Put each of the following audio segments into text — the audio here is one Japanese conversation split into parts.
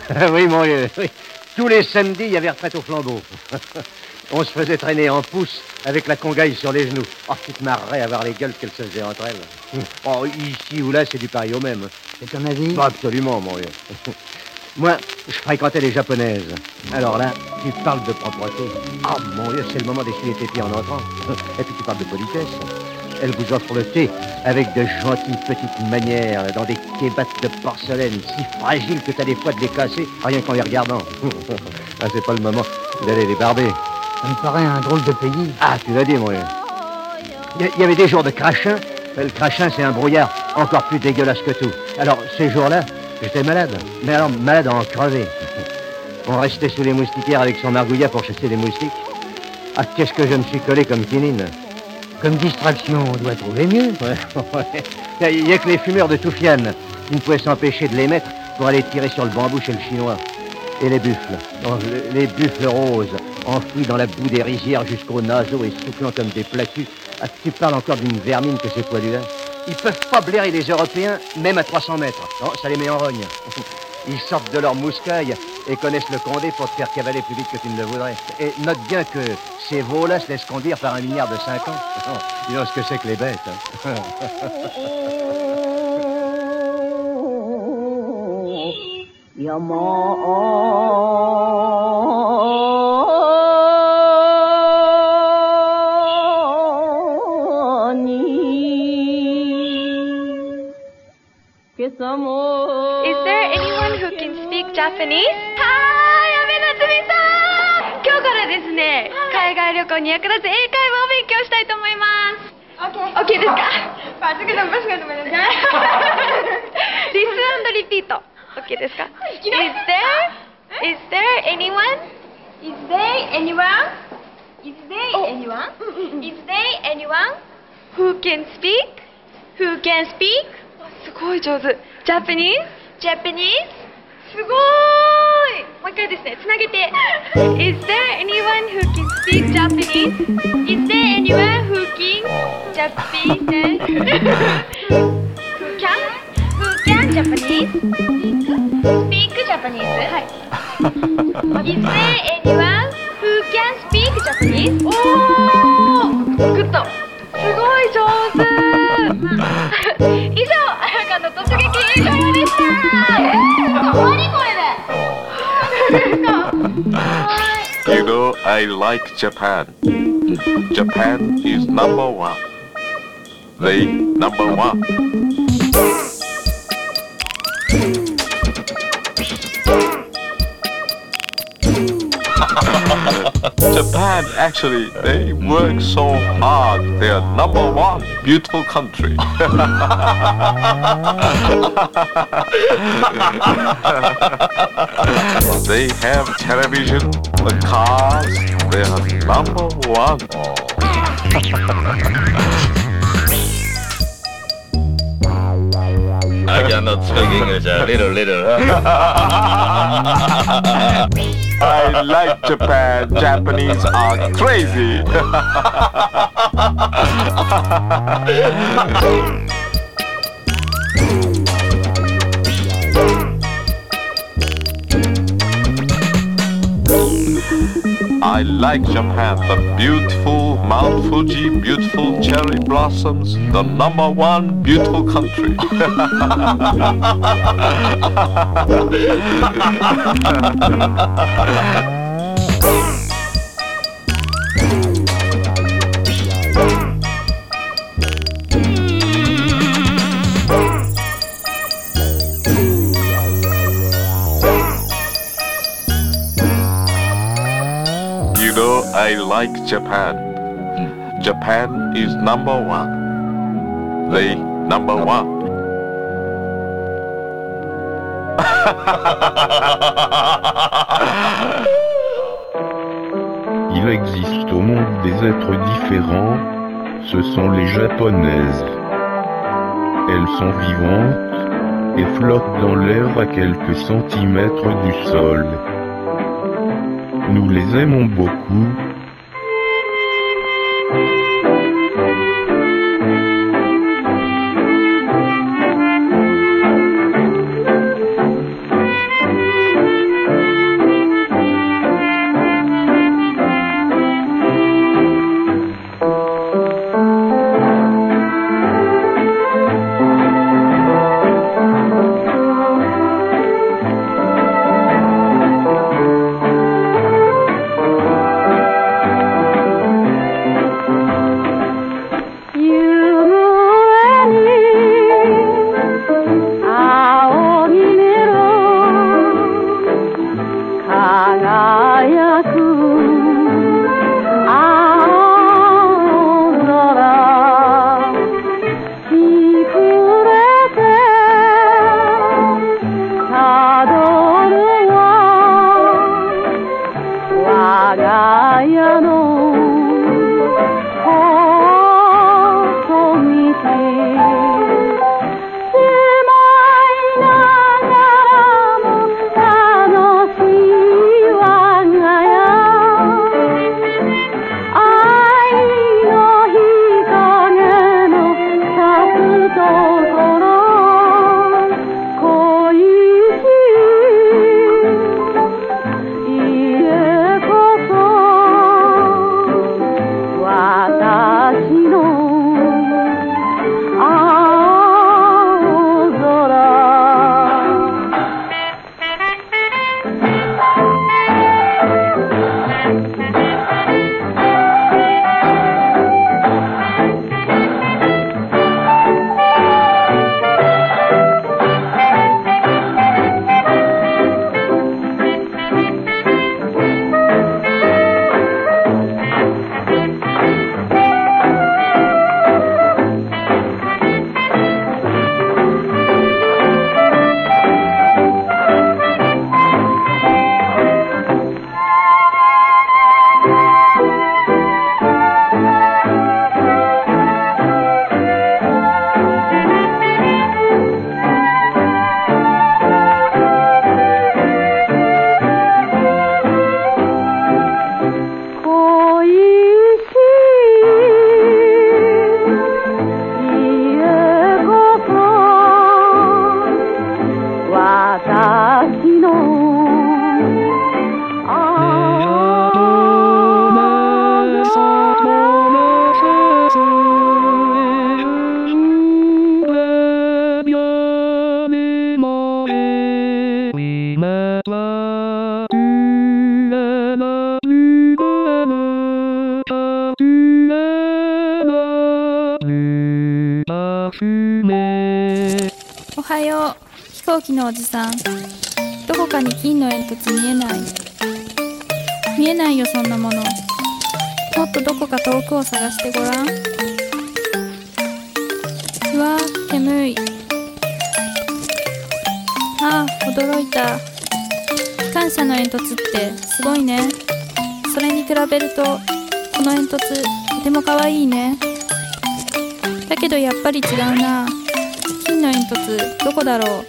Oui, mon vieux, oui. Tous les samedis, il y avait retraite au flambeau. On se faisait traîner en pouce avec la congaille sur les genoux. Oh, tu te marrerais à voir les gueules qu'elles se faisaient entre elles. Oh, ici ou là, c'est du pareil au même. C'est ton avis? Bah, absolument, mon vieux. Moi, je fréquentais les japonaises. Alors là, tu parles de propreté. Oh, mon vieux, c'est le moment d'essuyer tes pieds en entrant. Et puis tu parles de politesse. Elles vous offrent le thé avec de gentilles petites manières dans des kébates de porcelaine si fragiles que t'as des fois de les casser rien qu'en les regardant. Ah, c'est pas le moment d'aller les barber. Ça me paraît un drôle de pays. Ah, tu l'as dit, mon vieux. Il y avait des jours de crachin. Le crachin, c'est un brouillard encore plus dégueulasse que tout. Alors, ces jours-là, j'étais malade. Mais alors, malade à en crever. On restait sous les moustiquaires avec son margouillat pour chasser les moustiques. Ah, qu'est-ce que je me suis collé comme quinine. Comme distraction, on doit trouver mieux. Ouais. Il n'y a que les fumeurs de Toufiane qui ne pouvaient s'empêcher de les mettre pour aller tirer sur le bambou chez le Chinois. Et les buffles. Oh, les buffles roses, enfouis dans la boue des rizières jusqu'aux naseaux et soufflant comme des platus. Ah, tu parles encore d'une vermine que ces poilus-là. Ils peuvent pas blairer les Européens, même à 300 mètres. Non, ça les met en rogne. Ils sortent de leur mouscaille et connaissent le Condé pour te faire cavaler plus vite que tu ne le voudrais. Et note bien que ces veaux-là se laissent conduire par un milliard de 5 ans. Dis donc ce que c'est que les bêtes. Hein. Is there anyone who can speak Japanese? Hi, 阿部夏美さん。今日からですね、海外旅行に役立つ英会話を勉強したいと思います。OK ですか？ Listen and repeat. OK ですか？ Is there anyone? Is there anyone who can speak? すごい上手。Japanese? すごーい。もう一回ですね、つなげて。Is there anyone who can speak Japanese? Is there anyone who can Japanese? Who can Japanese? Speak Japanese? はい。Is there anyone who can speak Japanese? おー、グッド。すごい上手。以上、あやかの突撃英会話でした。何これで。 You know, I like Japan. Japan is number one. They number one. Japan, actually, they work so hard. They are number one beautiful country. They have television, the cars. They are number one. I cannot speak English a little. I like Japan. Japanese are crazy. I like Japan. The beautiful Mount Fuji, beautiful cherry blossoms, the number one beautiful country. You know, I like Japan. Japan is number one. They number one. Il existe au monde des êtres différents, ce sont les japonaises. Elles sont vivantes et flottent dans l'air à quelques centimètres du sol. Nous les aimons beaucoup. おはよう、飛行機のおじさん。どこかに金の煙突見えない？見えないよ、そんなもの。もっとどこか遠くを探してごらん。うわー、煙い。ああ、驚いた。機関車の煙突ってすごいね。それに比べるとこの煙突とてもかわいいね。だけどやっぱり違うな。金の煙突どこだろう。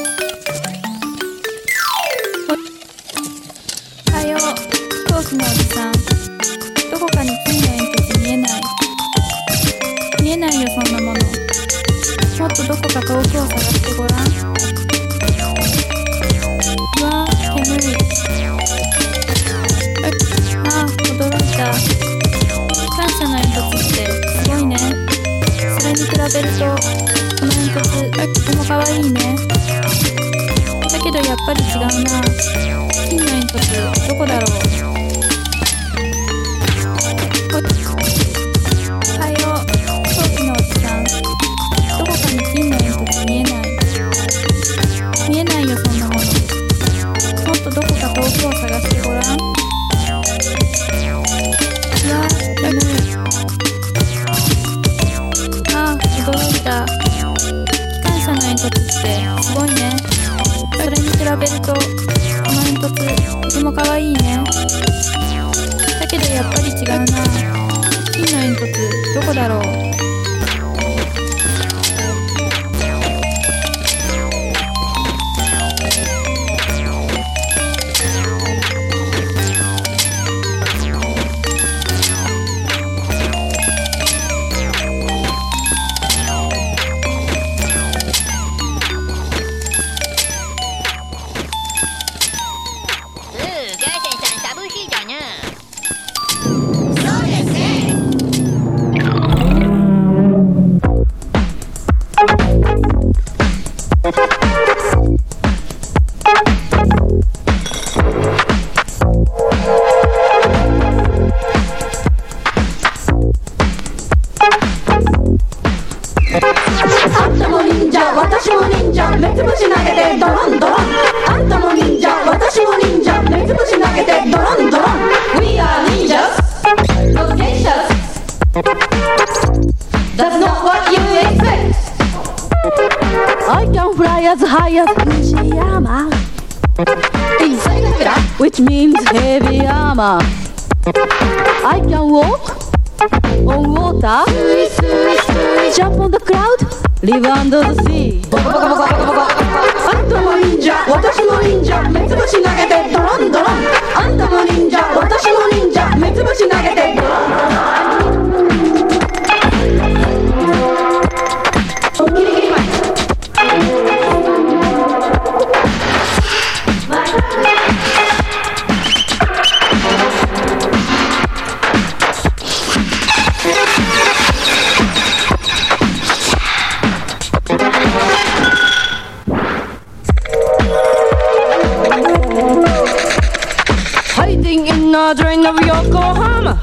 おはよう、飛行機のおじさん。どこかに金の煙突見えない？見えないよ、そんなもの。もっとどこか遠くを探してごらん。うわー、煙い。ああ、驚いた。機関車の煙突ってすごいね。それに比べるとこの煙突とてもかわいいね。だけどやっぱり違うな。金の煙突どこだろう。おはよう、飛行機のおじさん。どこかに金の煙突見えない？見えないよ、そんなもの。もっとどこか遠くを探してごらん。うわー、煙い。ああ、驚いた。機関車の煙突ってすごいね。それに比べるとこの煙突とてもかわいいね。だけどやっぱり違うな。金の煙突どこだろう。 Which means heavy armor. I can walk on water, jump on the cloud, live under the sea. あんたも忍者、私も忍者、目つぶし投げてドロンドロン。あんたも忍者、私も忍者、目つぶし投げてドロンドロン。ギリギリ前。Hiding in a drain of Yokohama,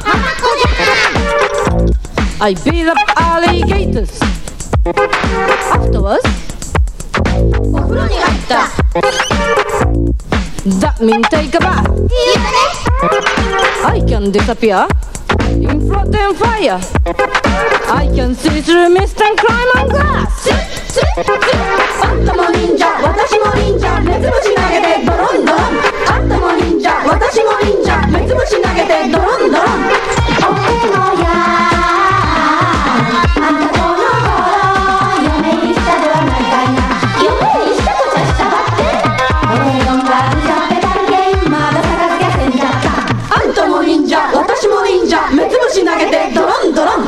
I beat up alligators. Afterwards, お風呂に入った。That means take a bath. I can disappear in flood and fire. I can see through mist and climb on glass. あんたも忍者、私も忍者、目つぶし投げてドロンドロン。あんたも忍者、私も忍者、目つぶし投げてドロンドロン。おへのやあんたこの頃夢にしたではないかいな。夢にしたとちゃしたばって俺のガールじゃペダルゲームまだ探しがせんじゃった。あんたも忍者、私も忍者、目つぶし投げてドロンドロン。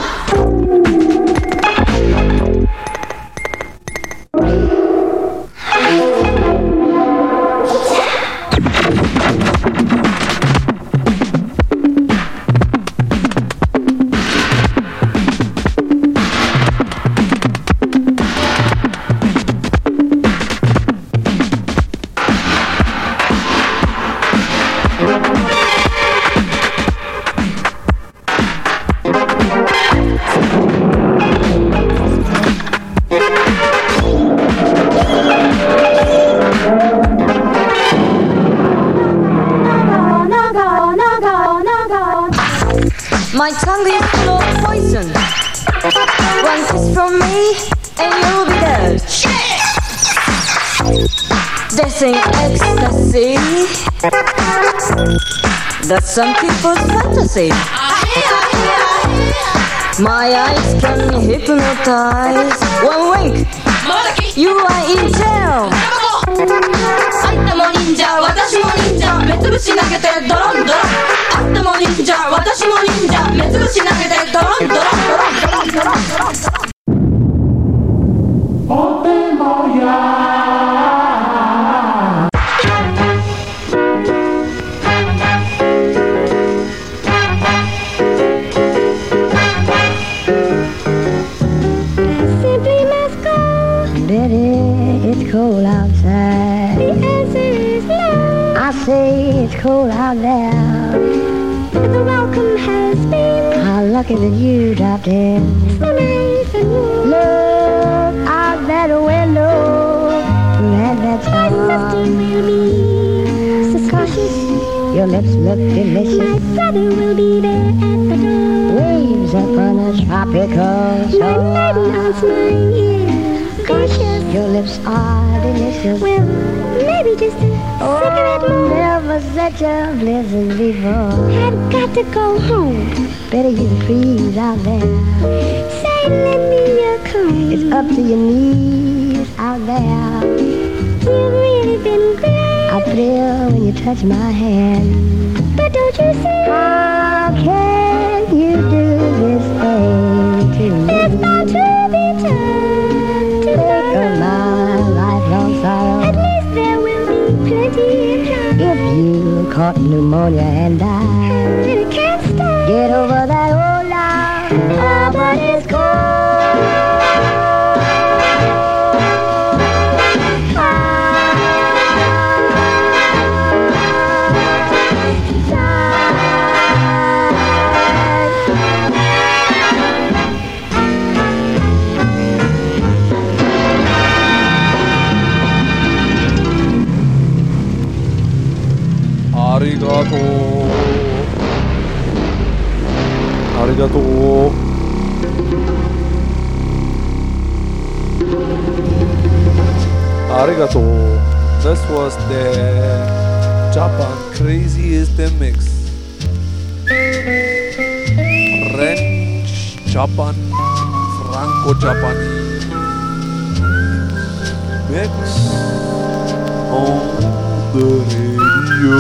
My tongue is full of poison. One kiss from me and you'll be dead. This ain't ecstasy. That's some people's fantasy. My eyes can hypnotize. One wink, you are in jail. あんたも忍者、私も忍者、目つぶし投げてドロンドロン。あんたも忍者、私も忍者、目つぶし投げてドロンドロンドロンドロンドロンドロン。It's cold outside. The answer is no. I say it's cold out there. The welcome has been. How lucky that you dropped in. So nice and warm. Look out that window. At that star. My sister will be so cautious. Your lips look delicious. My brother will be there at the door. Waves upon a tropical shore. My maiden aunt's my ear. Cautious. Your lips are delicious. Well, maybe just a cigarette more. Never such a blizzard before. I've got to go home. Better you freeze out there. Say, lend me your comb. It's up to your knees out there. You've really been great. I thrill when you touch my hand. But don't you see? How can you do this thing to me? It's not to be done. My lifelong sorrow. At least there will be plenty of time. If you caught pneumonia and died, I really can't stay. Get over that old lie. Oh, but it's cold. Arigato. Arigato. This was the Japan Craziest Mix. French, Japan, Franco-Japanese mix on the radio.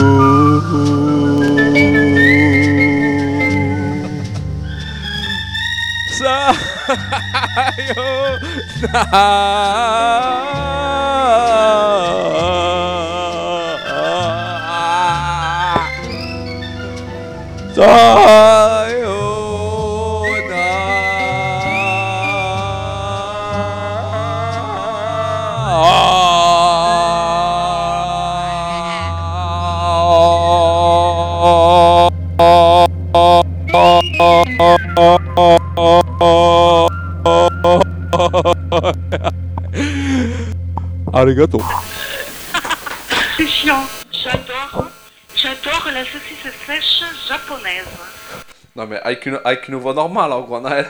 Arigato. C'est chiant. J'adore la saucisse sèche japonaise. Non mais avec une voix normale, en gros, Naël.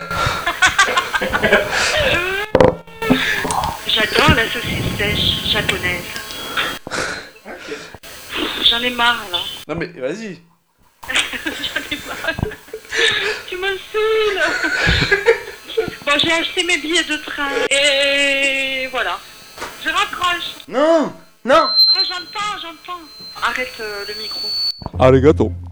J'adore la saucisse sèche japonaise. Okay. J'en ai marre là. Non mais vas-y. J'en ai marre. Tu me saoules. Bon, j'ai acheté mes billets de train et voilà. Je raccroche. Non. Ah, j'entends. Arrête le micro. Arigato.